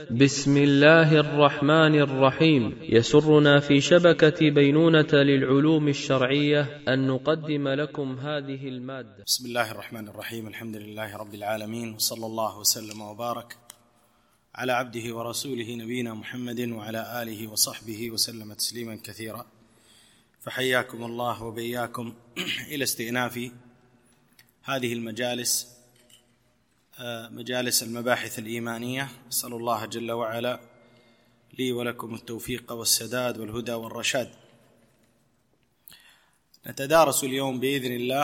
بسم الله الرحمن الرحيم. يسرنا في شبكة بينونة للعلوم الشرعية أن نقدم لكم هذه المادة. بسم الله الرحمن الرحيم. الحمد لله رب العالمين، وصلى الله وسلم وبارك على عبده ورسوله نبينا محمد وعلى آله وصحبه وسلم تسليما كثيرا. فحياكم الله وبياكم إلى استئناف هذه المجالس، مجالس المباحث الإيمانية. أسأل الله جل وعلا لي ولكم التوفيق والسداد والهدى والرشاد. نتدارس اليوم بإذن الله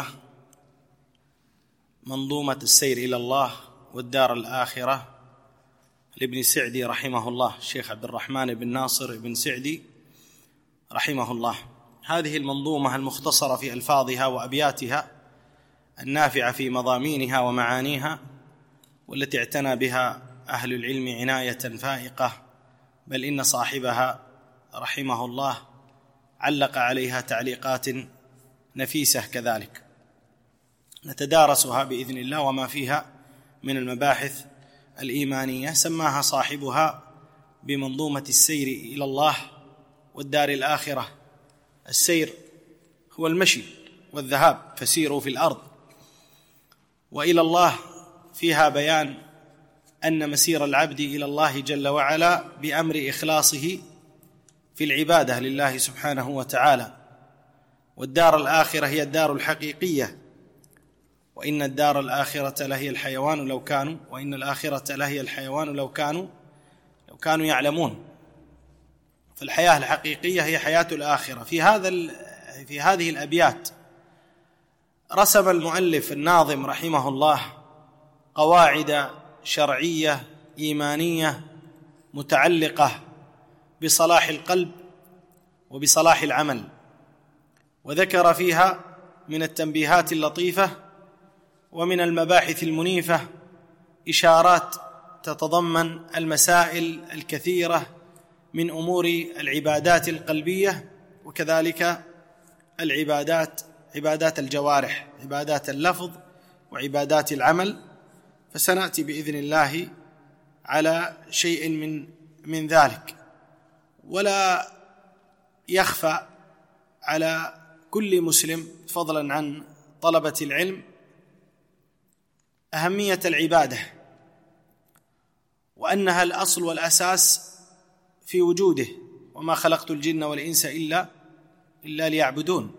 منظومة السير إلى الله والدار الآخرة لابن سعدي رحمه الله، الشيخ عبد الرحمن بن ناصر بن سعدي رحمه الله. هذه المنظومة المختصرة في ألفاظها وأبياتها، النافعة في مضامينها ومعانيها، والتي اعتنى بها أهل العلم عناية فائقة، بل إن صاحبها رحمه الله علق عليها تعليقات نفيسة كذلك. نتدارسها بإذن الله وما فيها من المباحث الإيمانية. سماها صاحبها بمنظومة السير إلى الله والدار الآخرة. السير هو المشي والذهاب، فسيروا في الأرض، وإلى الله فيها بيان أن مسير العبد إلى الله جل وعلا بأمر إخلاصه في العبادة لله سبحانه وتعالى. والدار الآخرة هي الدار الحقيقية، وإن الدار الآخرة لهي الحيوان لو كانوا، وإن الآخرة لهي الحيوان لو كانوا يعلمون. فالحياة الحقيقية هي حياة الآخرة. في هذه الأبيات رسم المؤلف الناظم رحمه الله قواعد شرعية إيمانية متعلقة بصلاح القلب وبصلاح العمل، وذكر فيها من التنبيهات اللطيفة ومن المباحث المنيفة إشارات تتضمن المسائل الكثيرة من أمور العبادات القلبية، وكذلك عبادات الجوارح، عبادات اللفظ وعبادات العمل. فسنأتي بإذن الله على شيء من ذلك. ولا يخفى على كل مسلم فضلا عن طلبة العلم أهمية العبادة، وأنها الأصل والأساس في وجوده. وما خلقت الجن والإنس إلا ليعبدون.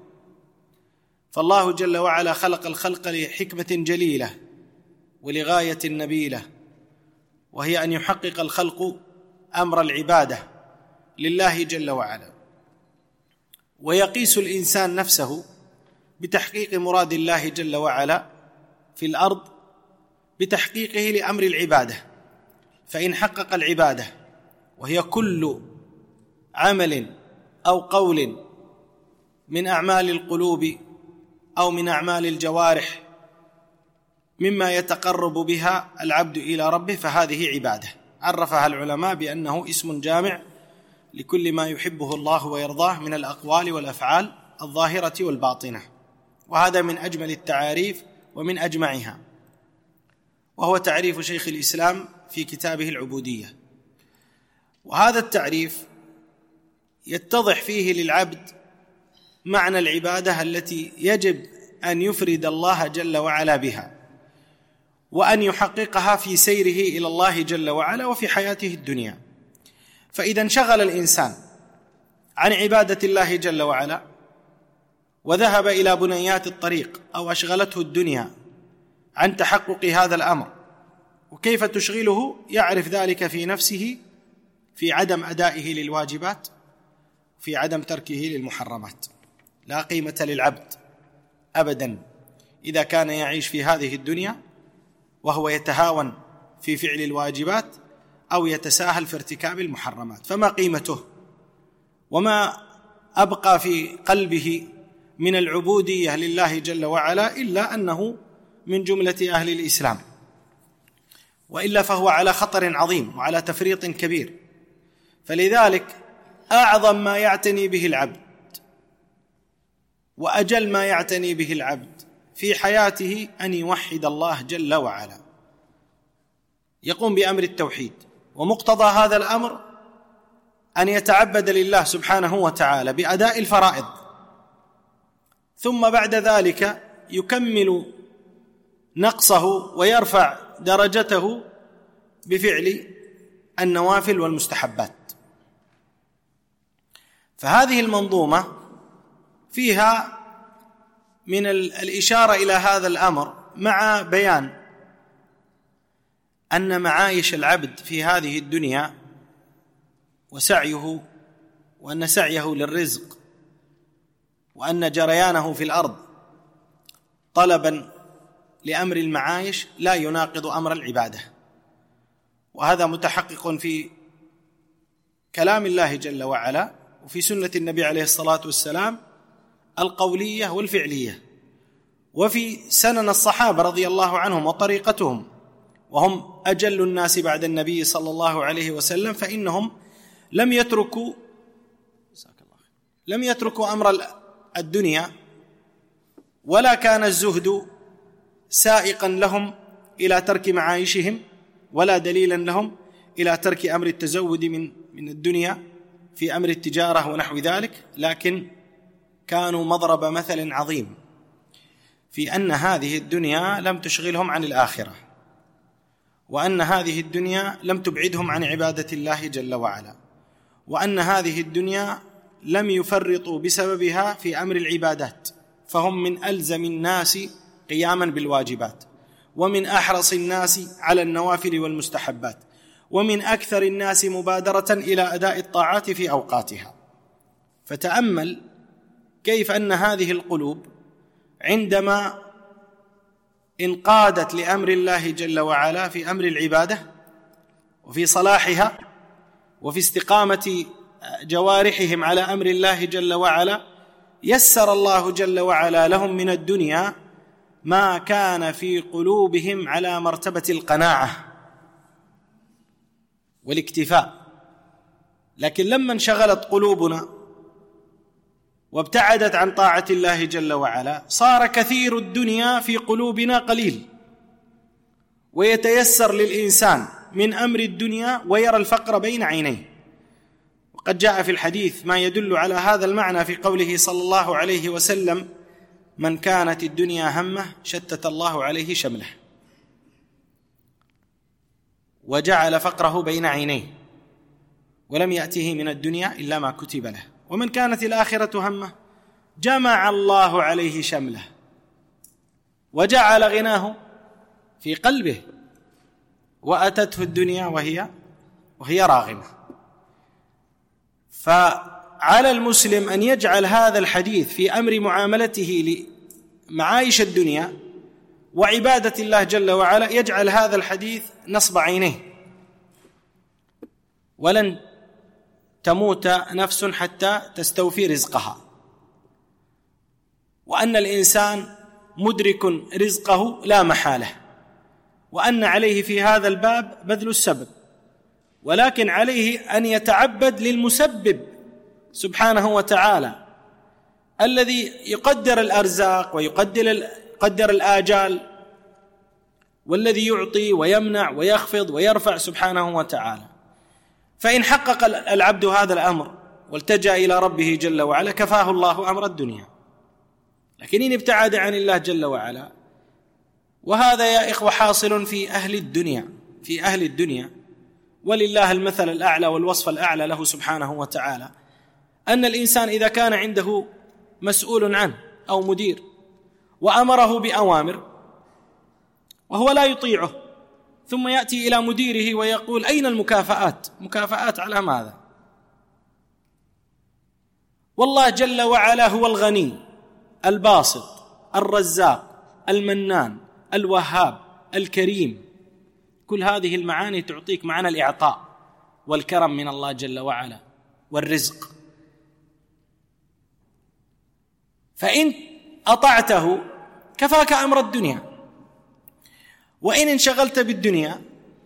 فالله جل وعلا خلق الخلق لحكمة جليلة ولغاية نبيلة، وهي أن يحقق الخلق أمر العبادة لله جل وعلا، ويقيس الإنسان نفسه بتحقيق مراد الله جل وعلا في الأرض بتحقيقه لأمر العبادة. فإن حقق العبادة، وهي كل عمل أو قول من أعمال القلوب أو من أعمال الجوارح مما يتقرب بها العبد إلى ربه، فهذه عبادة. عرفها العلماء بأنه اسم جامع لكل ما يحبه الله ويرضاه من الأقوال والأفعال الظاهرة والباطنة، وهذا من أجمل التعاريف ومن أجمعها، وهو تعريف شيخ الإسلام في كتابه العبودية. وهذا التعريف يتضح فيه للعبد معنى العبادة التي يجب أن يفرد الله جل وعلا بها، وأن يحققها في سيره إلى الله جل وعلا وفي حياته الدنيا. فإذا انشغل الإنسان عن عبادة الله جل وعلا وذهب إلى بنيات الطريق، أو أشغلته الدنيا عن تحقق هذا الأمر، وكيف تشغله يعرف ذلك في نفسه، في عدم أدائه للواجبات، في عدم تركه للمحرمات. لا قيمة للعبد أبدا إذا كان يعيش في هذه الدنيا وهو يتهاون في فعل الواجبات أو يتساهل في ارتكاب المحرمات. فما قيمته وما أبقى في قلبه من العبودية لله جل وعلا إلا أنه من جملة أهل الإسلام، وإلا فهو على خطر عظيم وعلى تفريط كبير. فلذلك أعظم ما يعتني به العبد وأجل ما يعتني به العبد في حياته أن يوحد الله جل وعلا، يقوم بأمر التوحيد ومقتضى هذا الأمر أن يتعبد لله سبحانه وتعالى بأداء الفرائض، ثم بعد ذلك يكمل نقصه ويرفع درجته بفعل النوافل والمستحبات. فهذه المنظومة فيها من الإشارة إلى هذا الأمر، مع بيان أن معايش العبد في هذه الدنيا وسعيه، وأن سعيه للرزق، وأن جريانه في الأرض طلبا لأمر المعايش لا يناقض أمر العبادة. وهذا متحقق في كلام الله جل وعلا وفي سنة النبي عليه الصلاة والسلام القولية والفعلية، وفي سنن الصحابة رضي الله عنهم وطريقتهم، وهم أجل الناس بعد النبي صلى الله عليه وسلم، فإنهم لم يتركوا أمر الدنيا، ولا كان الزهد سائقا لهم إلى ترك معايشهم، ولا دليلا لهم إلى ترك أمر التزود من الدنيا في أمر التجارة ونحو ذلك، لكن كانوا مضرب مثل عظيم في أن هذه الدنيا لم تشغلهم عن الآخرة، وأن هذه الدنيا لم تبعدهم عن عبادة الله جل وعلا، وأن هذه الدنيا لم يفرطوا بسببها في أمر العبادات، فهم من ألزم الناس قياما بالواجبات، ومن أحرص الناس على النوافل والمستحبات، ومن أكثر الناس مبادرة إلى أداء الطاعات في أوقاتها. فتأمل كيف أن هذه القلوب عندما انقادت لأمر الله جل وعلا في أمر العبادة وفي صلاحها وفي استقامة جوارحهم على أمر الله جل وعلا، يسر الله جل وعلا لهم من الدنيا ما كان في قلوبهم على مرتبة القناعة والاكتفاء. لكن لما انشغلت قلوبنا وابتعدت عن طاعة الله جل وعلا، صار كثير الدنيا في قلوبنا قليل، ويتيسر للإنسان من أمر الدنيا ويرى الفقر بين عينيه. وقد جاء في الحديث ما يدل على هذا المعنى في قوله صلى الله عليه وسلم: من كانت الدنيا همه شتت الله عليه شمله وجعل فقره بين عينيه ولم يأته من الدنيا إلا ما كتب له، ومن كانت الآخرة همه جمع الله عليه شمله وجعل غناه في قلبه وأتته الدنيا وهي راغمة. فعلى المسلم أن يجعل هذا الحديث في أمر معاملته لمعايش الدنيا وعبادة الله جل وعلا، يجعل هذا الحديث نصب عينيه. ولن تموت نفس حتى تستوفي رزقها، وأن الإنسان مدرك رزقه لا محالة، وأن عليه في هذا الباب بذل السبب، ولكن عليه أن يتعبد للمسبب سبحانه وتعالى الذي يقدر الأرزاق ويقدر الآجال، والذي يعطي ويمنع ويخفض ويرفع سبحانه وتعالى. فإن حقق العبد هذا الأمر والتجأ إلى ربه جل وعلا كفاه الله أمر الدنيا. لكن إن ابتعد عن الله جل وعلا، وهذا يا إخوة حاصل في أهل الدنيا، ولله المثل الأعلى والوصف الأعلى له سبحانه وتعالى، أن الإنسان إذا كان عنده مسؤول عنه أو مدير وأمره بأوامر وهو لا يطيعه، ثم يأتي إلى مديره ويقول: أين المكافآت؟ مكافآت على ماذا؟ والله جل وعلا هو الغني الباسط الرزاق المنان الوهاب الكريم. كل هذه المعاني تعطيك معنى الإعطاء والكرم من الله جل وعلا والرزق. فإن أطعته كفاك أمر الدنيا، وإن انشغلت بالدنيا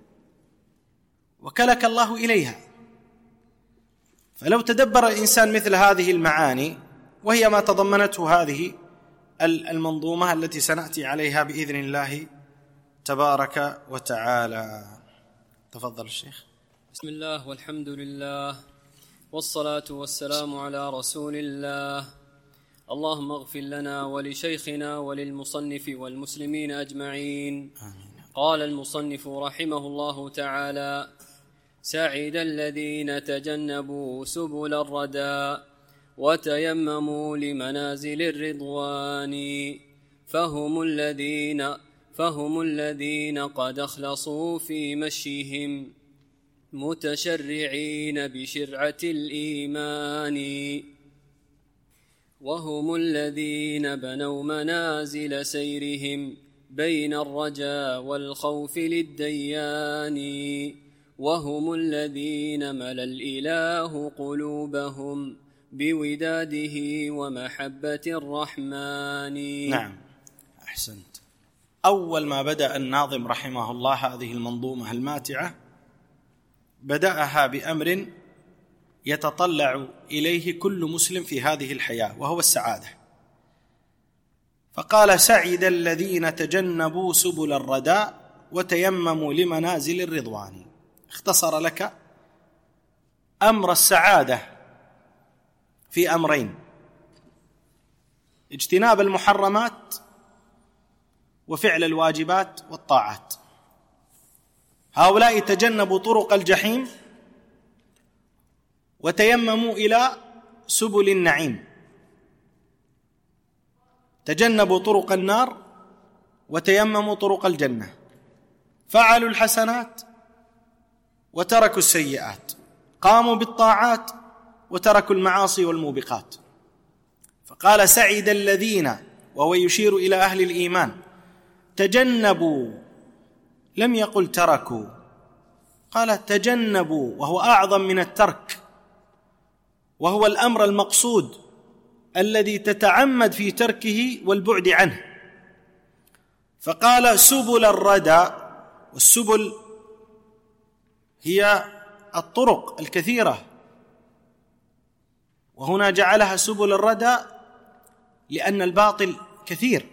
وكلك الله إليها. فلو تدبر الإنسان مثل هذه المعاني، وهي ما تضمنته هذه المنظومة التي سنأتي عليها بإذن الله تبارك وتعالى. تفضل الشيخ. بسم الله والحمد لله والصلاة والسلام على رسول الله. اللهم اغفر لنا ولشيخنا وللمصنف والمسلمين أجمعين. قال المصنف رحمه الله تعالى: سعد الذين تجنبوا سبل الردى وتيمموا لمنازل الرضوان، فهم الذين قد أخلصوا في مشيهم متشرعين بشرعة الإيمان، وهم الذين بنوا منازل سيرهم بين الرجاء والخوف للديان، وهم الذين ملا الإله قلوبهم بوداده ومحبة الرحمن. نعم، أحسنت. أول ما بدأ الناظم رحمه الله هذه المنظومة الماتعة بدأها بأمر يتطلع إليه كل مسلم في هذه الحياة، وهو السعادة. فقال: سعد الذين تجنبوا سبل الردى وتيمموا لمنازل الرضوان. اختصر لك أمر السعادة في أمرين: اجتناب المحرمات وفعل الواجبات والطاعات. هؤلاء تجنبوا طرق الجحيم وتيمموا إلى سبل النعيم، تجنبوا طرق النار وتيمموا طرق الجنة، فعلوا الحسنات وتركوا السيئات، قاموا بالطاعات وتركوا المعاصي والموبقات. فقال: سعد الذين، وهو يشير إلى أهل الإيمان، تجنبوا، لم يقل تركوا، قال تجنبوا، وهو أعظم من الترك، وهو الأمر المقصود الذي تتعمد في تركه والبعد عنه. فقال: سبل الردى، والسبل هي الطرق الكثيرة، وهنا جعلها سبل الردى لأن الباطل كثير،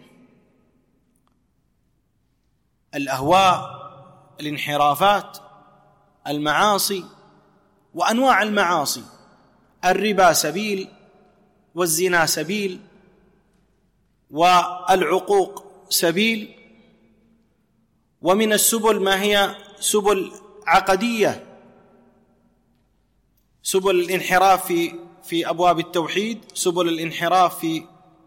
الأهواء، الانحرافات، المعاصي وأنواع المعاصي. الربا سبيل، والزنا سبيل، والعقوق سبيل. ومن السبل ما هي سبل عقدية، سبل الانحراف في أبواب التوحيد، سبل الانحراف في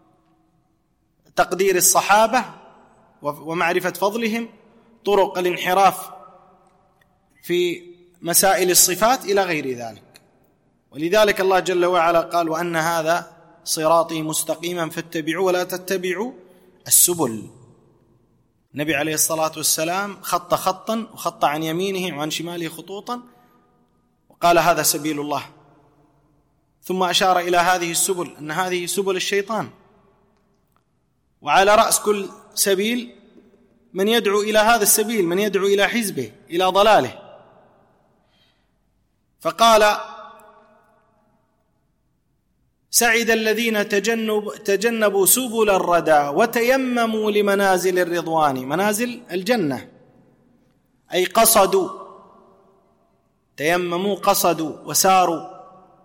تقدير الصحابة ومعرفة فضلهم، طرق الانحراف في مسائل الصفات إلى غير ذلك. ولذلك الله جل وعلا قال: وأن هذا صراطي مستقيما فاتبعوه ولا تتبعوا السبل. النبي عليه الصلاة والسلام خط خطا، وخط عن يمينه وعن شماله خطوطا، وقال: هذا سبيل الله. ثم أشار إلى هذه السبل أن هذه سبل الشيطان، وعلى رأس كل سبيل من يدعو إلى هذا السبيل، من يدعو إلى حزبه، إلى ضلاله. فقال: سعد الذين تجنبوا سبل الردى وتيمموا لمنازل الرضوان، منازل الجنة، أي قصدوا، تيمموا قصدوا وساروا.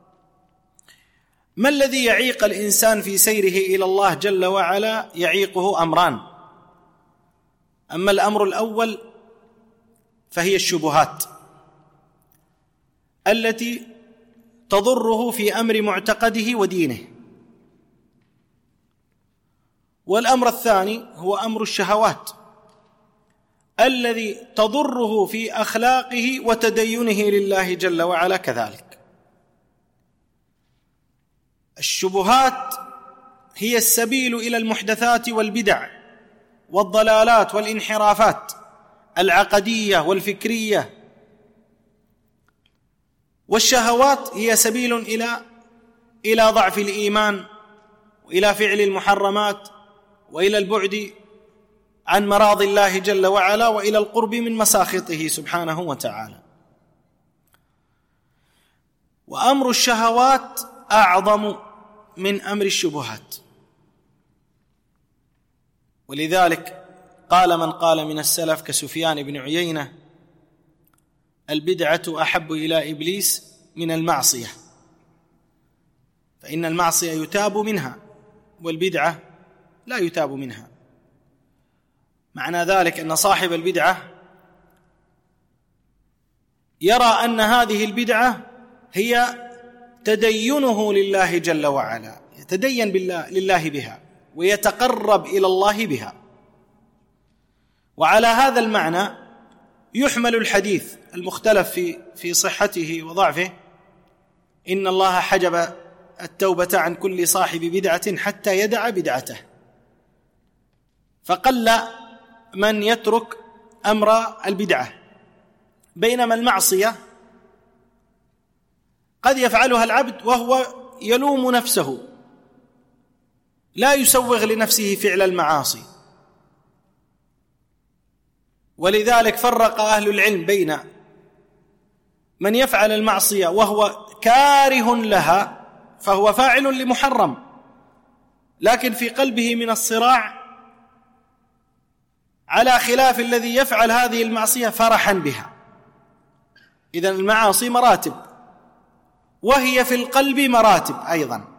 ما الذي يعيق الإنسان في سيره إلى الله جل وعلا؟ يعيقه أمران. أما الأمر الأول فهي الشبهات التي تضره في أمر معتقده ودينه، والأمر الثاني هو أمر الشهوات الذي تضره في أخلاقه وتدينه لله جل وعلا كذلك. الشبهات هي السبيل إلى المحدثات والبدع والضلالات والانحرافات العقدية والفكرية، والشهوات هي سبيل إلى ضعف الإيمان، وإلى فعل المحرمات، وإلى البعد عن مراضي الله جل وعلا، وإلى القرب من مساخطه سبحانه وتعالى. وأمر الشهوات أعظم من أمر الشبهات. ولذلك قال من قال من السلف كسفيان بن عيينة: البدعة أحب إلى إبليس من المعصية، فإن المعصية يتاب منها والبدعة لا يتاب منها. معنى ذلك أن صاحب البدعة يرى أن هذه البدعة هي تدينه لله جل وعلا، يتدين لله بها ويتقرب إلى الله بها. وعلى هذا المعنى يحمل الحديث المختلف في صحته وضعفه: إن الله حجب التوبة عن كل صاحب بدعة حتى يدع بدعته. فقل من يترك أمر البدعة، بينما المعصية قد يفعلها العبد وهو يلوم نفسه، لا يسوغ لنفسه فعل المعاصي. ولذلك فرق أهل العلم بين من يفعل المعصية وهو كاره لها فهو فاعل لمحرم، لكن في قلبه من الصراع، على خلاف الذي يفعل هذه المعصية فرحا بها. إذن المعاصي مراتب، وهي في القلب مراتب أيضا.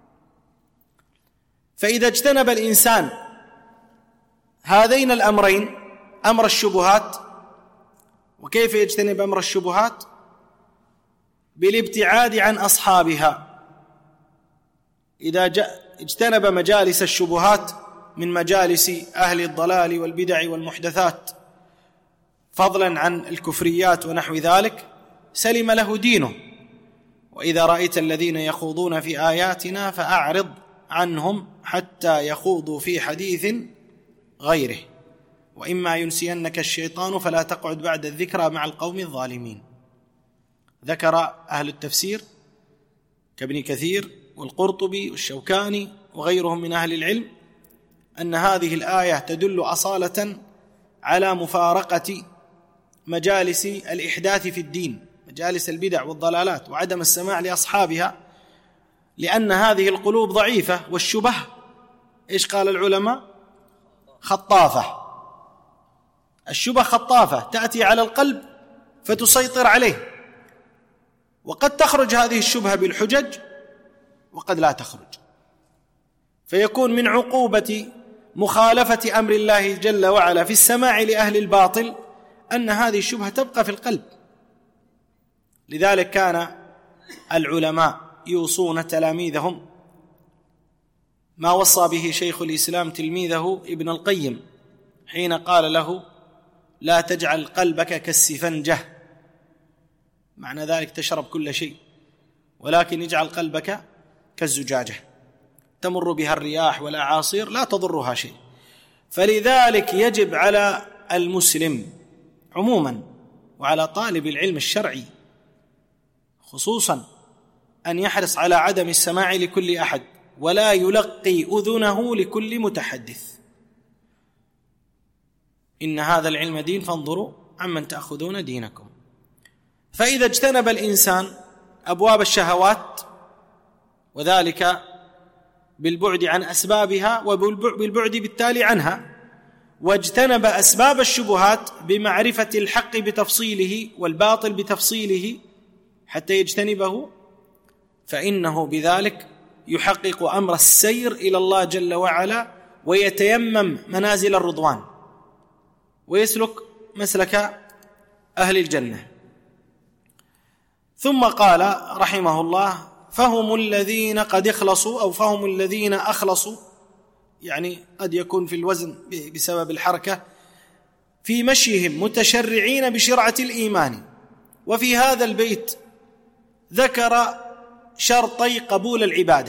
فإذا اجتنب الإنسان هذين الأمرين، أمر الشبهات، وكيف يجتنب أمر الشبهات؟ بالابتعاد عن أصحابها. إذا اجتنب مجالس الشبهات من مجالس أهل الضلال والبدع والمحدثات، فضلا عن الكفريات ونحو ذلك، سلم له دينه. وإذا رأيت الذين يخوضون في آياتنا فأعرض عنهم حتى يخوضوا في حديث غيره، وإما ينسينك الشيطان فلا تقعد بعد الذكرى مع القوم الظالمين. ذكر أهل التفسير كابن كثير والقرطبي والشوكاني وغيرهم من أهل العلم أن هذه الآية تدل أصالة على مفارقة مجالس الإحداث في الدين، مجالس البدع والضلالات، وعدم السماع لأصحابها، لأن هذه القلوب ضعيفة، والشبه إيش قال العلماء؟ خطافة. الشبه خطافة تأتي على القلب فتسيطر عليه، وقد تخرج هذه الشبهة بالحجج وقد لا تخرج، فيكون من عقوبة مخالفة أمر الله جل وعلا في السماع لأهل الباطل أن هذه الشبهة تبقى في القلب. لذلك كان العلماء يوصون تلاميذهم ما وصى به شيخ الإسلام تلميذه ابن القيم حين قال له: لا تجعل قلبك كالسفنجة، معنى ذلك تشرب كل شيء، ولكن اجعل قلبك كالزجاجة تمر بها الرياح والأعاصير لا تضرها شيء. فلذلك يجب على المسلم عموما وعلى طالب العلم الشرعي خصوصا أن يحرص على عدم السماع لكل أحد، ولا يلقي أذنه لكل متحدث. إن هذا العلم دين فانظروا عمن تأخذون دينكم. فإذا اجتنب الإنسان أبواب الشهوات، وذلك بالبعد عن أسبابها وبالبعد بالتالي عنها، واجتنب أسباب الشبهات بمعرفة الحق بتفصيله والباطل بتفصيله حتى يجتنبه، فإنه بذلك يحقق أمر السير إلى الله جل وعلا، ويتيمم منازل الرضوان ويسلك مسلك أهل الجنة. ثم قال رحمه الله: فهم الذين قد اخلصوا، أو فهم الذين أخلصوا، يعني قد يكون في الوزن بسبب الحركة، في مشيهم متشرعين بشرعة الإيمان. وفي هذا البيت ذكر شرطي قبول العبادة،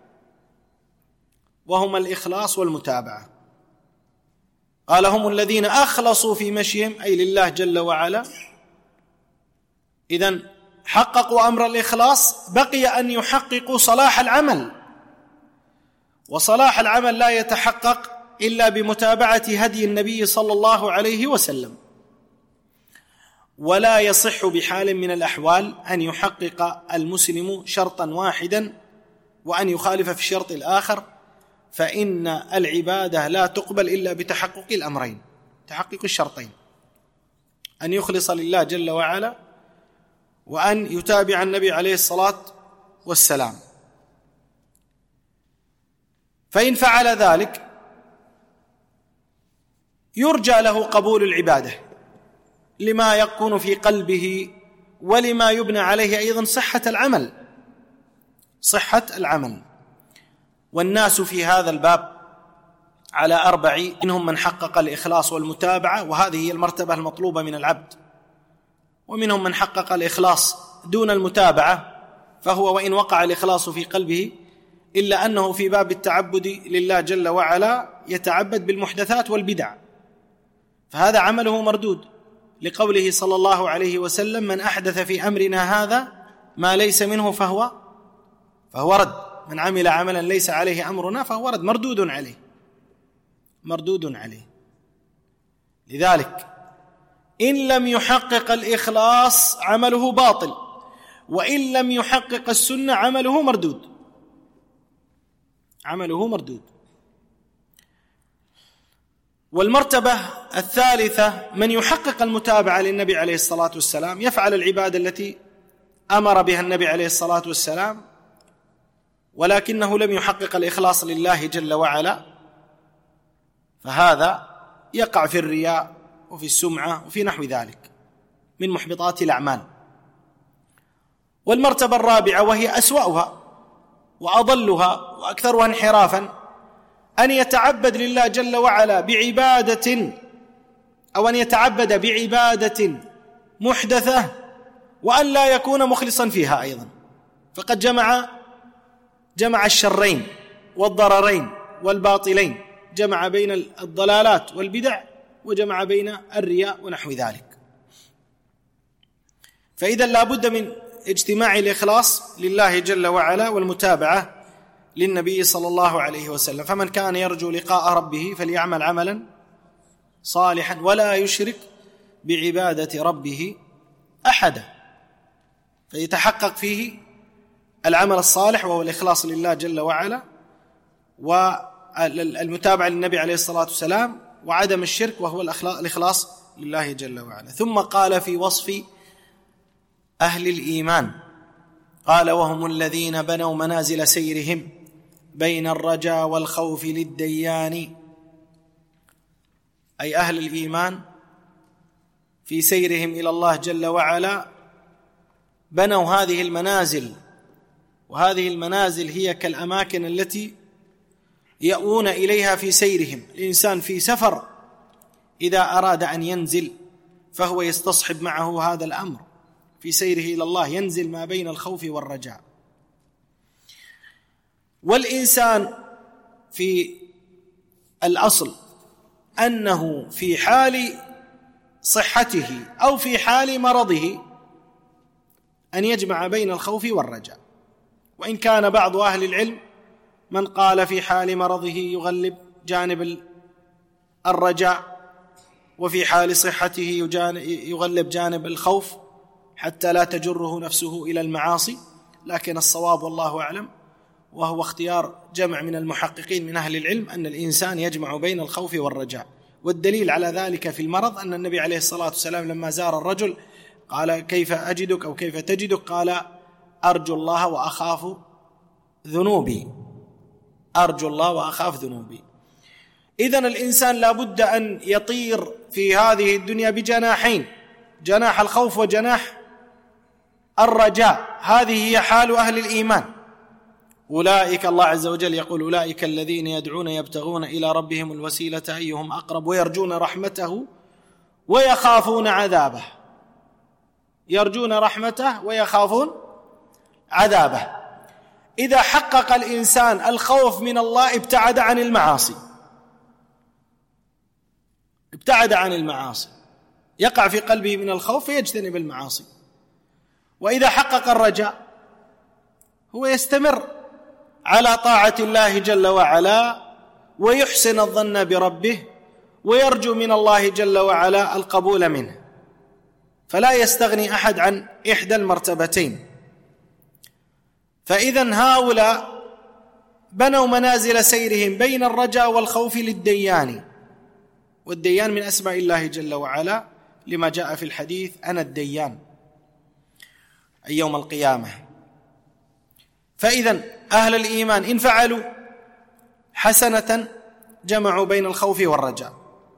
وهما الإخلاص والمتابعة. قال: هم الذين أخلصوا في مشيهم، أي لله جل وعلا. إذن حققوا أمر الإخلاص، بقي أن يحققوا صلاح العمل، وصلاح العمل لا يتحقق إلا بمتابعة هدي النبي صلى الله عليه وسلم. ولا يصح بحال من الأحوال أن يحقق المسلم شرطا واحدا وأن يخالف في الشرط الآخر، فإن العبادة لا تقبل إلا بتحقق الأمرين، تحقق الشرطين: أن يخلص لله جل وعلا وأن يتابع النبي عليه الصلاة والسلام. فإن فعل ذلك يرجى له قبول العبادة لما يكون في قلبه ولما يبنى عليه أيضا صحة العمل. والناس في هذا الباب على 4، منهم من حقق الإخلاص والمتابعة، وهذه هي المرتبة المطلوبة من العبد، ومنهم من حقق الإخلاص دون المتابعة، فهو وإن وقع الإخلاص في قلبه إلا أنه في باب التعبد لله جل وعلا يتعبد بالمحدثات والبدع، فهذا عمله مردود، لقوله صلى الله عليه وسلم: من أحدث في أمرنا هذا ما ليس منه فهو رد، من عمل عملا ليس عليه أمرنا فهو رد، مردود عليه. لذلك إن لم يحقق الإخلاص عمله باطل، وإن لم يحقق السنة عمله مردود. والمرتبة الثالثة من يحقق المتابعة للنبي عليه الصلاة والسلام، يفعل العبادة التي أمر بها النبي عليه الصلاة والسلام، ولكنه لم يحقق الإخلاص لله جل وعلا، فهذا يقع في الرياء وفي السمعة وفي نحو ذلك من محبطات الأعمال. والمرتبة الرابعة وهي أسوأها وأضلها وأكثرها انحرافا، أن يتعبد لله جل وعلا بعبادة، أو أن يتعبد بعبادة محدثة وأن لا يكون مخلصا فيها أيضا، فقد جمع الشرين والضررين والباطلين، جمع بين الضلالات والبدع وجمع بين الرياء ونحو ذلك. فإذا لا بد من اجتماع الإخلاص لله جل وعلا والمتابعة للنبي صلى الله عليه وسلم. فمن كان يرجو لقاء ربه فليعمل عملا صالحا ولا يشرك بعبادة ربه أحدا، فيتحقق فيه العمل الصالح وهو الإخلاص لله جل وعلا، والمتابعة للنبي عليه الصلاة والسلام، وعدم الشرك وهو الإخلاص لله جل وعلا. ثم قال في وصف أهل الإيمان، قال: وهم الذين بنوا منازل سيرهم بين الرجاء والخوف للديان. أي أهل الإيمان في سيرهم إلى الله جل وعلا بنوا هذه المنازل، وهذه المنازل هي كالأماكن التي يأوون إليها في سيرهم. الإنسان في سفر إذا أراد أن ينزل فهو يستصحب معه هذا الأمر في سيره إلى الله، ينزل ما بين الخوف والرجاء. والإنسان في الأصل أنه في حال صحته أو في حال مرضه أن يجمع بين الخوف والرجاء، وإن كان بعض أهل العلم من قال في حال مرضه يغلب جانب الرجاء، وفي حال صحته يغلب جانب الخوف حتى لا تجره نفسه إلى المعاصي. لكن الصواب والله أعلم، وهو اختيار جمع من المحققين من أهل العلم، أن الإنسان يجمع بين الخوف والرجاء. والدليل على ذلك في المرض أن النبي عليه الصلاة والسلام لما زار الرجل قال: كيف أجدك أو كيف تجدك؟ قال: أرجو الله وأخاف ذنوبي، أرجو الله وأخاف ذنوبي. إذن الإنسان لا بد أن يطير في هذه الدنيا بجناحين، جناح الخوف وجناح الرجاء. هذه هي حال أهل الإيمان. أولئك، الله عز وجل يقول: أولئك الذين يدعون يبتغون إلى ربهم الوسيلة أيهم أقرب ويرجون رحمته ويخافون عذابه. يرجون رحمته ويخافون عذابه. إذا حقق الإنسان الخوف من الله ابتعد عن المعاصي، يقع في قلبه من الخوف فيجتنب المعاصي. وإذا حقق الرجاء هو يستمر على طاعة الله جل وعلا، ويحسن الظن بربه، ويرجو من الله جل وعلا القبول منه، فلا يستغني أحد عن إحدى المرتبتين. فإذن هؤلاء بنوا منازل سيرهم بين الرجاء والخوف للديان. والديان من أسماء الله جل وعلا، لما جاء في الحديث: أنا الديان. أي يوم القيامة. فإذا أهل الإيمان إن فعلوا حسنة جمعوا بين الخوف والرجاء.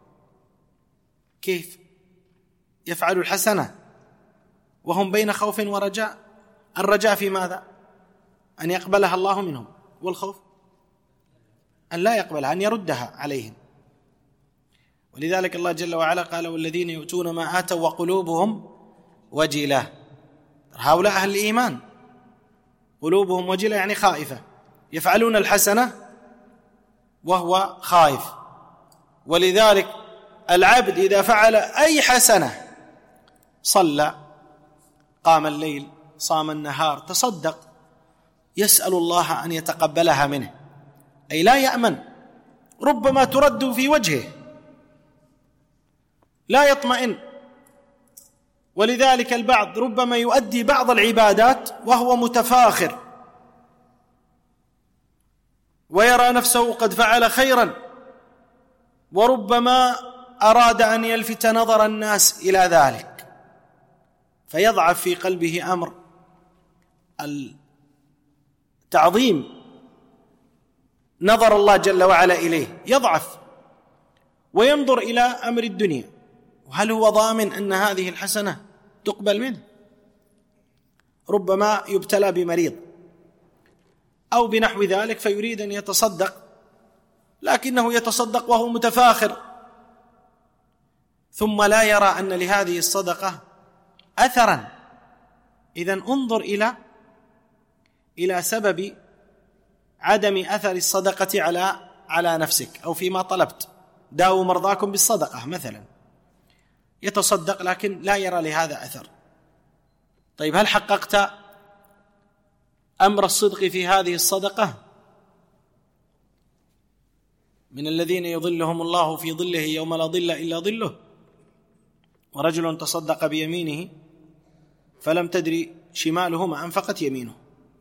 كيف يفعلوا الحسنة وهم بين خوف ورجاء؟ الرجاء في ماذا؟ أن يقبلها الله منهم، والخوف أن لا يقبلها، أن يردها عليهم. ولذلك الله جل وعلا قال: والذين يؤتون ما آتوا وقلوبهم وجلة. هؤلاء أهل الإيمان قلوبهم وجلة يعني خائفة، يفعلون الحسنة وهو خائف. ولذلك العبد إذا فعل أي حسنة، صلى، قام الليل، صام النهار، تصدق، يسأل الله أن يتقبلها منه، أي لا يأمن، ربما ترد في وجهه، لا يطمئن. ولذلك البعض ربما يؤدي بعض العبادات وهو متفاخر ويرى نفسه قد فعل خيرا، وربما أراد أن يلفت نظر الناس إلى ذلك، فيضعف في قلبه أمر التعظيم نظر الله جل وعلا إليه، يضعف وينظر إلى أمر الدنيا، وهل هو ضامن أن هذه الحسنة تقبل منه؟ ربما يبتلى بمريض أو بنحو ذلك فيريد أن يتصدق، لكنه يتصدق وهو متفاخر، ثم لا يرى أن لهذه الصدقة أثرا. إذن انظر إلى سبب عدم أثر الصدقة على نفسك أو فيما طلبت. داووا مرضاكم بالصدقة مثلا، يتصدق لكن لا يرى لهذا أثر. طيب هل حققت أمر الصدق في هذه الصدقة؟ من الذين يظلهم الله في ظله يوم لا ظل إلا ظله، ورجل تصدق بيمينه فلم تدري شماله ما أنفقت يمينه،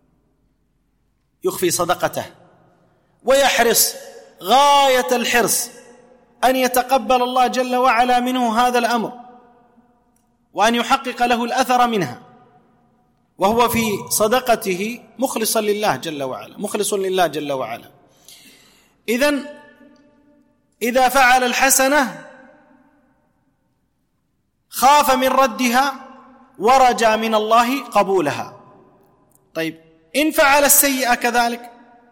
يخفي صدقته ويحرص غاية الحرص أن يتقبل الله جل وعلا منه هذا الأمر وأن يحقق له الأثر منها، وهو في صدقته مخلصا لله جل وعلا، مخلص لله جل وعلا. إذن إذا فعل الحسنة خاف من ردها ورجى من الله قبولها. طيب إن فعل السيئة كذلك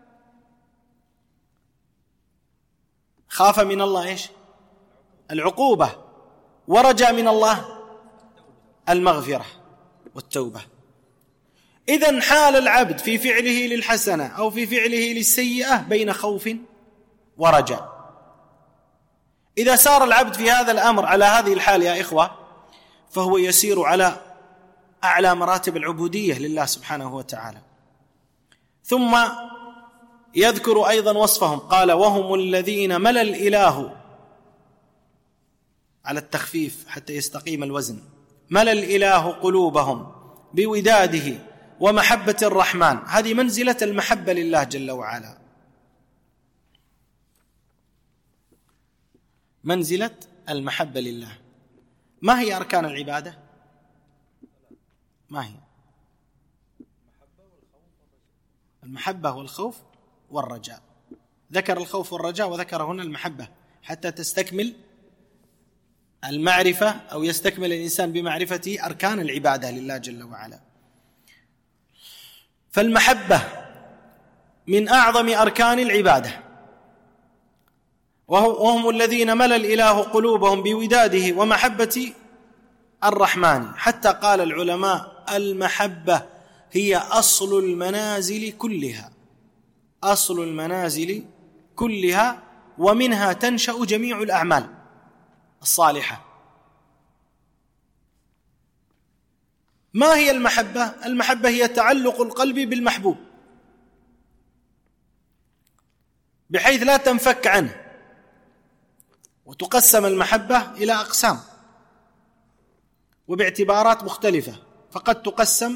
خاف من الله إيش؟ العقوبة، ورجى من الله المغفرة والتوبة. إذن حال العبد في فعله للحسنة أو في فعله للسيئة بين خوف ورجاء. إذا سار العبد في هذا الأمر على هذه الحال يا إخوة، فهو يسير على أعلى مراتب العبودية لله سبحانه وتعالى. ثم يذكر أيضا وصفهم، قال: وهم الذين ملأ الإله، على التخفيف حتى يستقيم الوزن، ملأ الإله قلوبهم بوداده ومحبة الرحمن. هذه منزلة المحبة لله جل وعلا، منزلة المحبة لله. ما هي أركان العبادة؟ ما هي؟ المحبة والخوف والرجاء. ذكر الخوف والرجاء وذكر هنا المحبة حتى تستكمل المعرفة أو يستكمل الإنسان بمعرفته أركان العبادة لله جل وعلا. فالمحبة من أعظم أركان العبادة، وهم الذين ملأ الإله قلوبهم بوداده ومحبة الرحمن. حتى قال العلماء: المحبة هي أصل المنازل كلها، أصل المنازل كلها، ومنها تنشأ جميع الأعمال الصالحة. ما هي المحبة؟ المحبة هي تعلق القلب بالمحبوب بحيث لا تنفك عنه. وتقسم المحبة إلى أقسام وباعتبارات مختلفة، فقد تقسم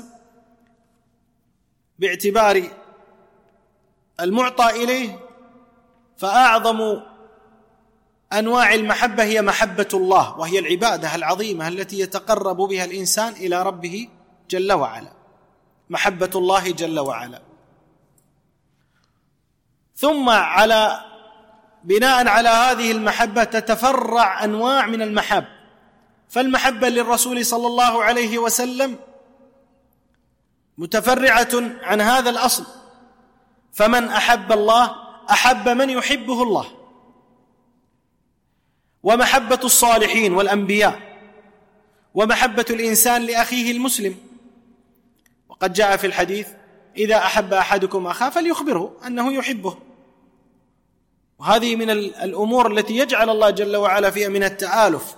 باعتبار المعطى إليه، فأعظم أنواع المحبة هي محبة الله، وهي العبادة العظيمة التي يتقرب بها الإنسان إلى ربه جل وعلا. محبة الله جل وعلا. ثم بناء على هذه المحبة تتفرع أنواع من المحب، فالمحبة للرسول صلى الله عليه وسلم متفرعة عن هذا الأصل، فمن أحب الله أحب من يحبه الله. ومحبة الصالحين والأنبياء، ومحبة الإنسان لأخيه المسلم، وقد جاء في الحديث: إذا أحب أحدكم أخاه فليخبره أنه يحبه. وهذه من الأمور التي يجعل الله جل وعلا فيها من التآلف.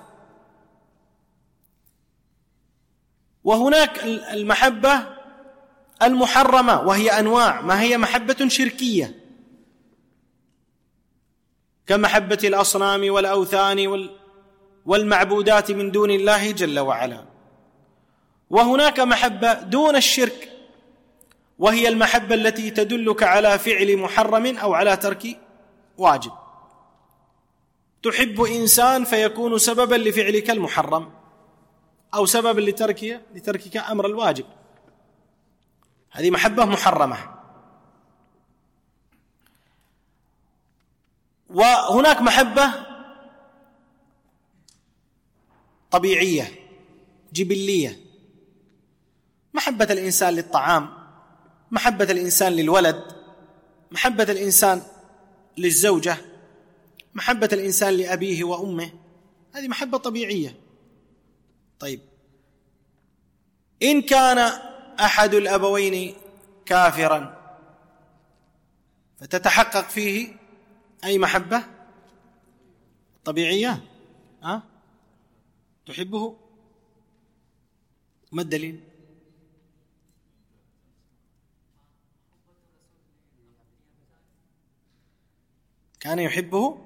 وهناك المحبة المحرمة، وهي أنواع، ما هي محبة شركية كمحبة الأصنام والأوثان والمعبودات من دون الله جل وعلا. وهناك محبة دون الشرك، وهي المحبة التي تدلك على فعل محرم أو على ترك واجب. تحب إنسان فيكون سببا لفعلك المحرم أو سببا لتركك أمر الواجب، هذه محبة محرمة. وهناك محبة طبيعية جبلية، محبة الإنسان للطعام، محبة الإنسان للولد، محبة الإنسان للزوجة، محبة الإنسان لأبيه وأمه، هذه محبة طبيعية. طيب، إن كان أحد الأبوين كافرا فتتحقق فيه أي محبة طبيعية؟ تحبه؟ ما الدليل؟ كان يحبه؟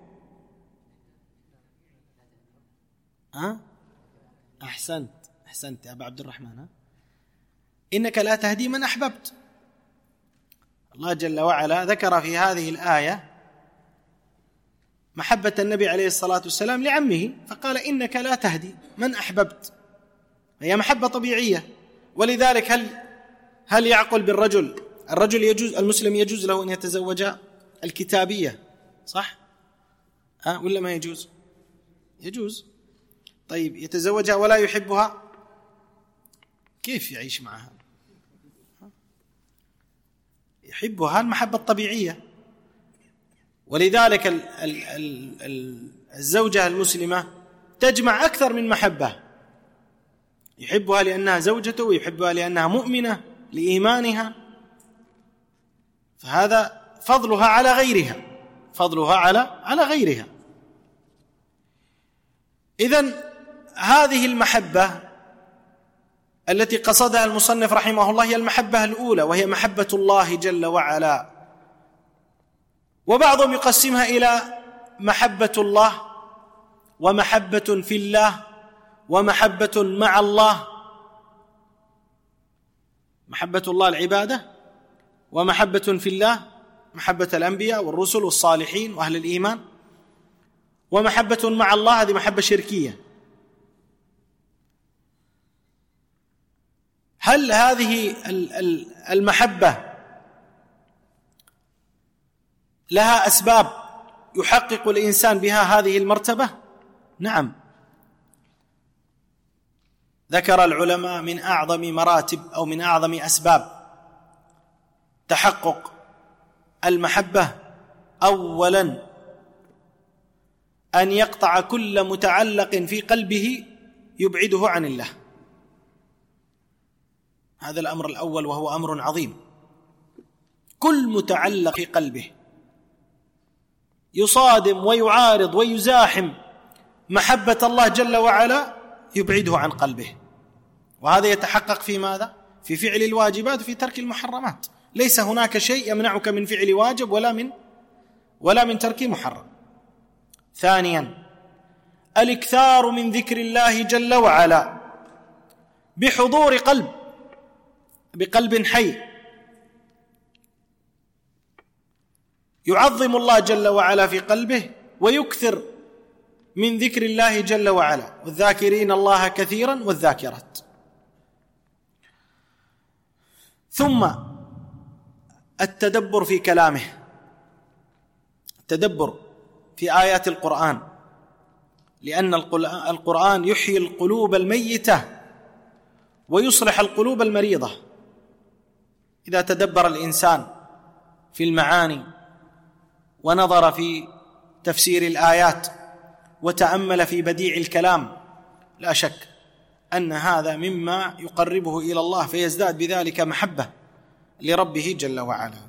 أحسنت يا أبا عبد الرحمن. إنك لا تهدي من أحببت. الله جل وعلا ذكر في هذه الآية محبة النبي عليه الصلاة والسلام لعمه، فقال: إنك لا تهدي من أحببت. هي محبة طبيعية. ولذلك هل يعقل بالرجل؟ الرجل يجوز، المسلم يجوز له أن يتزوج الكتابية، صح؟ ولا ما يجوز؟ يجوز. طيب، يتزوجها ولا يحبها، كيف يعيش معها؟ يحبها المحبة الطبيعية. ولذلك الزوجة المسلمة تجمع أكثر من محبة، يحبها لأنها زوجته، ويحبها لأنها مؤمنة لإيمانها، فهذا فضلها على غيرها، فضلها على غيرها. إذن هذه المحبة التي قصدها المصنف رحمه الله هي المحبة الأولى، وهي محبة الله جل وعلا. وبعضهم يقسمها إلى محبة الله، ومحبة في الله، ومحبة مع الله. محبة الله العبادة، ومحبة في الله محبة الأنبياء والرسل والصالحين وأهل الإيمان، ومحبة مع الله هذه محبة شركية. هل هذه المحبة لها أسباب يحقق الإنسان بها هذه المرتبة؟ نعم، ذكر العلماء من أعظم مراتب أو من أعظم أسباب تحقق المحبة أولاً أن يقطع كل متعلق في قلبه يبعده عن الله. هذا الأمر الأول، وهو أمر عظيم. كل متعلق في قلبه يصادم ويعارض ويزاحم محبة الله جل وعلا يبعده عن قلبه. وهذا يتحقق في ماذا؟ في فعل الواجبات وفي ترك المحرمات. ليس هناك شيء يمنعك من فعل واجب ولا من ترك محرم. ثانيا، الإكثار من ذكر الله جل وعلا بحضور بقلب حي، يعظم الله جل وعلا في قلبه ويكثر من ذكر الله جل وعلا، والذاكرين الله كثيرا والذاكرات. ثم التدبر في كلامه، التدبر في آيات القرآن، لأن القرآن يحيي القلوب الميتة ويصلح القلوب المريضة. إذا تدبر الإنسان في المعاني ونظر في تفسير الآيات وتأمل في بديع الكلام، لا شك أن هذا مما يقربه إلى الله، فيزداد بذلك محبة لربه جل وعلا.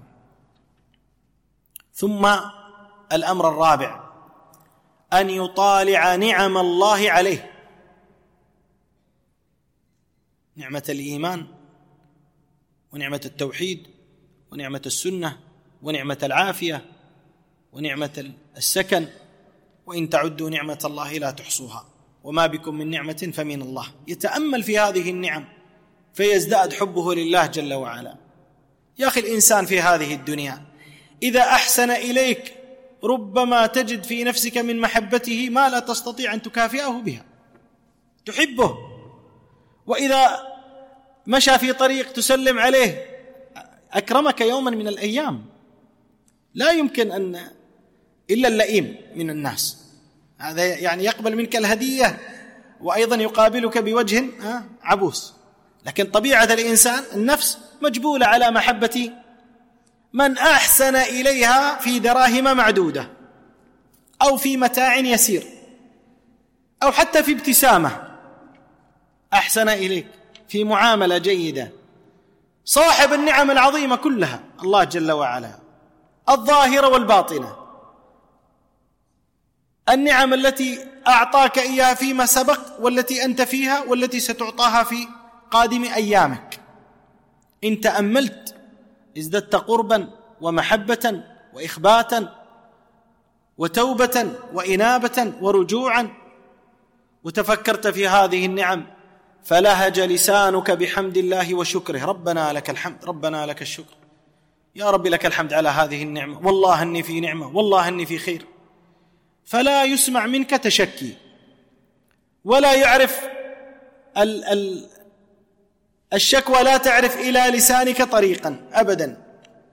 ثم الأمر الرابع أن يطالع نعم الله عليه، نعمة الإيمان ونعمة التوحيد ونعمة السنة ونعمة العافية ونعمة السكن، وإن تعدوا نعمة الله لا تحصوها، وما بكم من نعمة فمن الله. يتأمل في هذه النعم فيزداد حبه لله جل وعلا. يا أخي، الإنسان في هذه الدنيا إذا أحسن إليك ربما تجد في نفسك من محبته ما لا تستطيع أن تكافئه بها، تحبه، وإذا مشى في طريق تسلم عليه أكرمك يوما من الأيام. لا يمكن أن إلا اللئيم من الناس، هذا يعني يقبل منك الهدية وأيضا يقابلك بوجه عبوس. لكن طبيعة الإنسان النفس مجبولة على محبة من أحسن إليها في دراهم معدودة أو في متاع يسير أو حتى في ابتسامة أحسن إليك، في معاملة جيدة. صاحب النعم العظيمة كلها الله جل وعلا، الظاهرة والباطنة، النعم التي أعطاك إياها فيما سبق والتي أنت فيها والتي ستعطاها في قادم أيامك. إن تأملت ازددت قربا ومحبة وإخباتا وتوبة وإنابة ورجوعا، وتفكرت في هذه النعم فلهج لسانك بحمد الله وشكره. ربنا لك الحمد، ربنا لك الشكر، يا رب لك الحمد على هذه النعمة، والله أني في نعمة، والله أني في خير. فلا يسمع منك تشكي، ولا يعرف الشكوى لا تعرف إلى لسانك طريقا أبدا.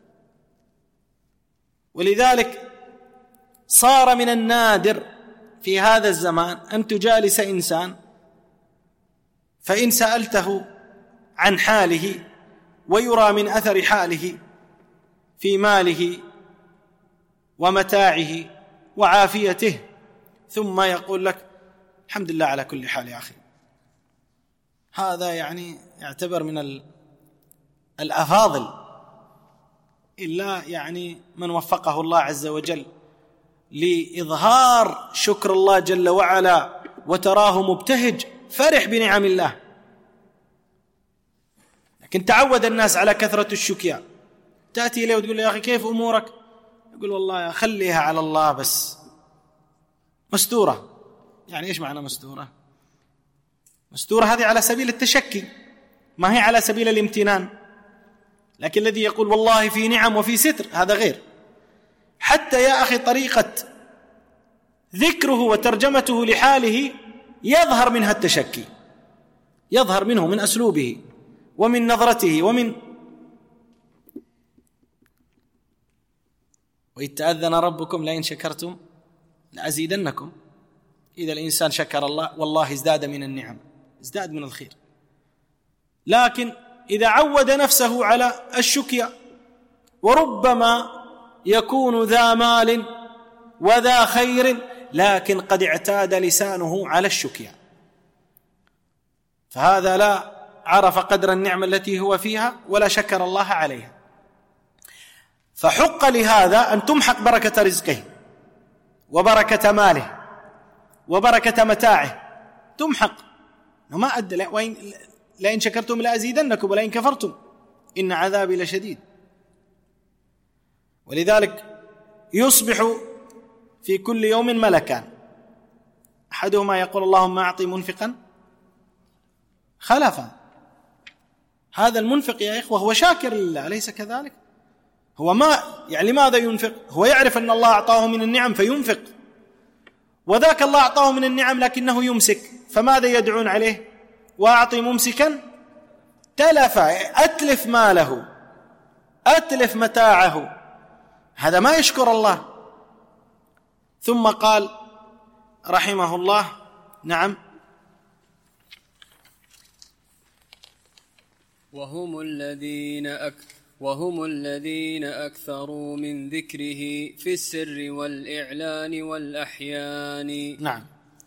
ولذلك صار من النادر في هذا الزمان أن تجالس إنسان فإن سألته عن حاله ويرى من أثر حاله في ماله ومتاعه وعافيته، ثم يقول لك الحمد لله على كل حال يا أخي، هذا يعني يعتبر من الأفاضل، إلا يعني من وفقه الله عز وجل لإظهار شكر الله جل وعلا وتراه مبتهج فرح بنعم الله. لكن تعود الناس على كثرة الشكيا، تأتي إليه وتقول له يا أخي كيف أمورك؟ يقول والله خليها على الله بس، مستورة. يعني إيش معنى مستورة؟ مستورة هذه على سبيل التشكي، ما هي على سبيل الامتنان. لكن الذي يقول والله في نعم وفي ستر هذا غير. حتى يا أخي طريقة ذكره وترجمته لحاله يظهر منها التشكي، يظهر منه من أسلوبه ومن نظرته وإذ تأذن ربكم لئن شكرتم لأزيدنكم. إذا الإنسان شكر الله والله ازداد من النعم، ازداد من الخير. لكن إذا عود نفسه على الشكيا، وربما يكون ذا مال وذا خير لكن قد اعتاد لسانه على الشكيا، فهذا لا عرف قدر النعمة التي هو فيها ولا شكر الله عليها. فحق لهذا أن تمحق بركة رزقه وبركة ماله وبركة متاعه، تمحق. وما أدى لئن شكرتم لأزيدنكم ولئن كفرتم إن عذابي لشديد. ولذلك يصبح في كل يوم ملكان، أحدهما يقول اللهم أعطي منفقا خلفا. هذا المنفق يا إخوة هو شاكر لله، أليس كذلك؟ هو ما يعني لماذا ينفق؟ هو يعرف أن الله أعطاه من النعم فينفق، وذاك الله أعطاه من النعم لكنه يمسك، فماذا يدعون عليه؟ وأعطي ممسكا تلف، أتلف ماله، أتلف متاعه، هذا ما يشكر الله. ثم قال رحمه الله: نعم، وهم الذين أكثروا من ذكره في السر والإعلان والأحيان. نعم.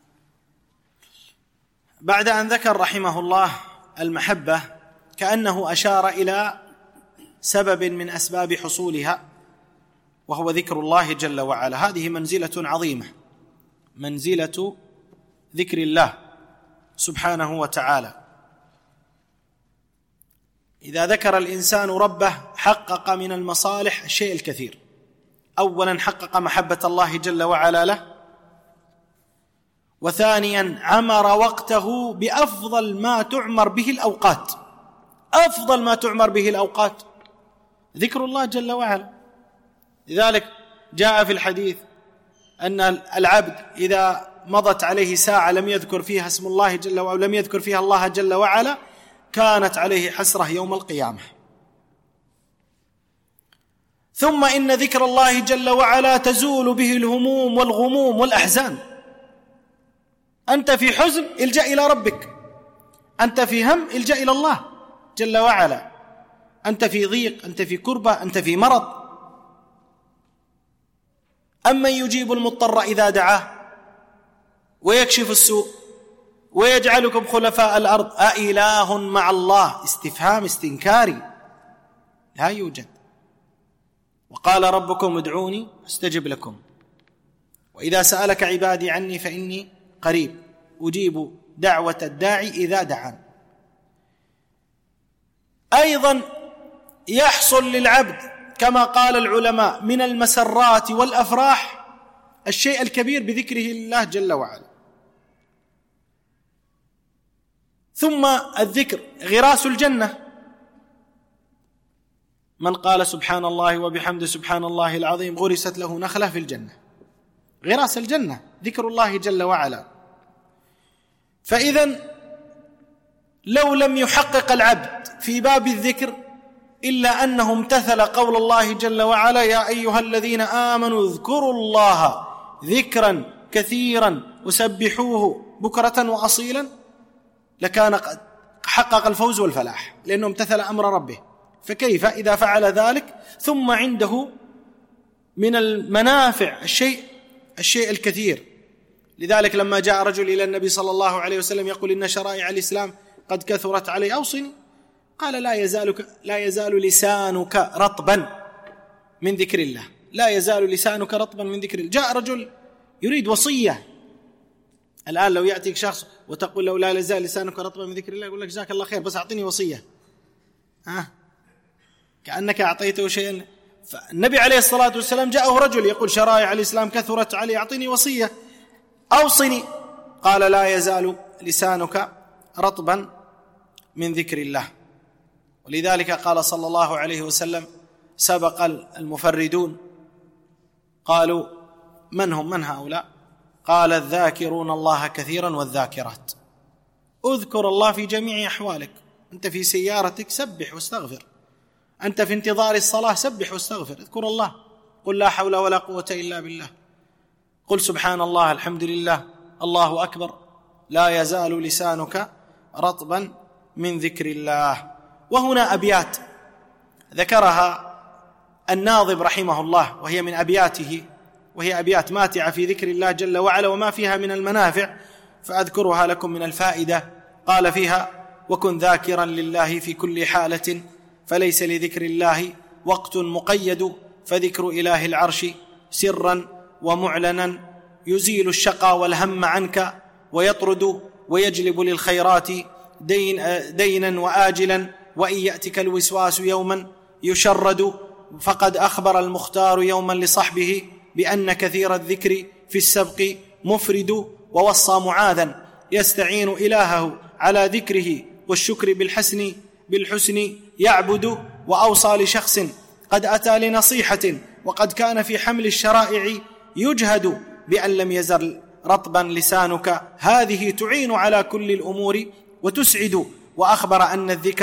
بعد أن ذكر رحمه الله المحبة كأنه أشار إلى سبب من أسباب حصولها، وهو ذكر الله جل وعلا. هذه منزلة عظيمة، منزلة ذكر الله سبحانه وتعالى. إذا ذكر الإنسان ربه حقق من المصالح الشيء الكثير. أولا حقق محبة الله جل وعلا له، وثانيا عمر وقته بأفضل ما تعمر به الأوقات. أفضل ما تعمر به الأوقات ذكر الله جل وعلا. لذلك جاء في الحديث أن العبد إذا مضت عليه ساعة لم يذكر فيها اسم الله جل وعلا، لم يذكر فيها الله جل وعلا، كانت عليه حسرة يوم القيامة. ثم إن ذكر الله جل وعلا تزول به الهموم والغموم والأحزان. أنت في حزن الجأ إلى ربك، أنت في هم الجأ إلى الله جل وعلا، أنت في ضيق، أنت في كربة، أنت في مرض. أمن يجيب المضطر إذا دعاه ويكشف السوء ويجعلكم خلفاء الأرض أإله مع الله؟ استفهام استنكاري، لا يوجد. وقال ربكم ادعوني أستجب لكم، وإذا سألك عبادي عني فإني قريب أجيب دعوة الداعي إذا دعان. أيضا يحصل للعبد كما قال العلماء من المسرات والأفراح الشيء الكبير بذكره لله جل وعلا. ثم الذكر غراس الجنة. من قال سبحان الله وبحمده سبحان الله العظيم غرست له نخلة في الجنة. غراس الجنة ذكر الله جل وعلا. فإذن لو لم يحقق العبد في باب الذكر إلا أنه امتثل قول الله جل وعلا: يا أيها الذين آمنوا اذكروا الله ذكرا كثيرا وسبحوه بكرة وأصيلا، لكان قد حقق الفوز والفلاح، لأنه امتثل أمر ربه. فكيف إذا فعل ذلك ثم عنده من المنافع الشيء الكثير؟ لذلك لما جاء رجل إلى النبي صلى الله عليه وسلم يقول: إن شرائع الإسلام قد كثرت علي أوصني. قال: لا يزال لسانك رطبا من ذكر الله، لا يزال لسانك رطبا من ذكر الله. جاء رجل يريد وصية. الآن لو يأتيك شخص وتقول له: لا يزال لسانك رطبا من ذكر الله، يقول لك: جزاك الله خير بس أعطيني وصية. كأنك أعطيته شيئا. فالنبي عليه الصلاة والسلام جاءه رجل يقول: شرائع الإسلام كثرت علي، أعطيني وصية، أوصني. قال: لا يزال لسانك رطبا من ذكر الله. ولذلك قال صلى الله عليه وسلم: سبق المفردون. قالوا: من هؤلاء؟ قال: الذاكرون الله كثيرا والذاكرات. اذكر الله في جميع أحوالك. أنت في سيارتك سبح واستغفر، أنت في انتظار الصلاة سبح واستغفر، اذكر الله، قل لا حول ولا قوة إلا بالله، قل سبحان الله، الحمد لله، الله أكبر. لا يزال لسانك رطبا من ذكر الله. وهنا أبيات ذكرها الناظم رحمه الله، وهي من أبياته، وهي أبيات ماتعة في ذكر الله جل وعلا وما فيها من المنافع، فأذكرها لكم من الفائدة. قال فيها: وكن ذاكرا لله في كل حالة، فليس لذكر الله وقت مقيد، فذكر إله العرش سرا ومعلنا يزيل الشقى والهم عنك، ويطرد ويجلب للخيرات دينا وآجلا، وإن يأتك الوسواس يوما يشرد. فقد أخبر المختار يوما لصحبه بأن كثير الذكر في السبق مفرد، ووصى معاذا يستعين إلهه على ذكره والشكر بالحسن يعبد. وأوصى لشخص قد أتى لنصيحة وقد كان في حمل الشرائع يجهد بأن لم يزل رطبا لسانك، هذه تعين على كل الأمور وتسعد. وأخبر أن الذكر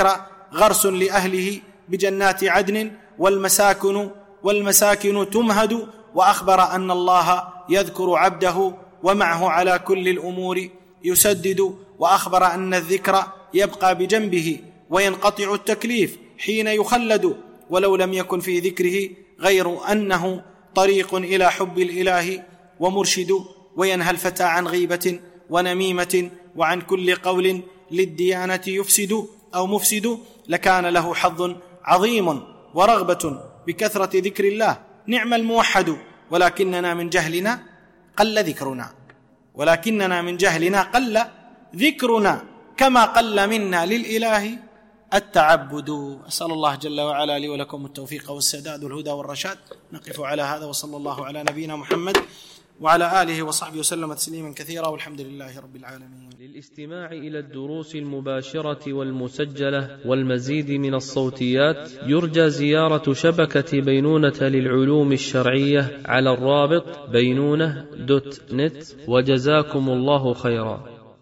غرس لأهله بجنات عدن والمساكن تمهد، وأخبر أن الله يذكر عبده ومعه على كل الأمور يسدد، وأخبر أن الذكر يبقى بجنبه وينقطع التكليف حين يخلد، ولو لم يكن في ذكره غير أنه طريق إلى حب الإله ومرشد، وينهى الفتى عن غيبة ونميمة وعن كل قول للديانة يفسد أو مفسد، لكان له حظ عظيم ورغبة بكثرة ذكر الله. نعم الموحد، ولكننا من جهلنا قل ذكرنا كما قل منا للإله التعبد. أسأل الله جل وعلا لي ولكم التوفيق والسداد والهدى والرشاد. نقف على هذا، وصلى الله على نبينا محمد وعلى آله وصحبه وسلم تسليما كثيرا، والحمد لله رب العالمين. للاستماع إلى الدروس المباشرة والمسجلة والمزيد من الصوتيات يرجى زيارة شبكة بينونة للعلوم الشرعية على الرابط بينونة.net، وجزاكم الله خيرا.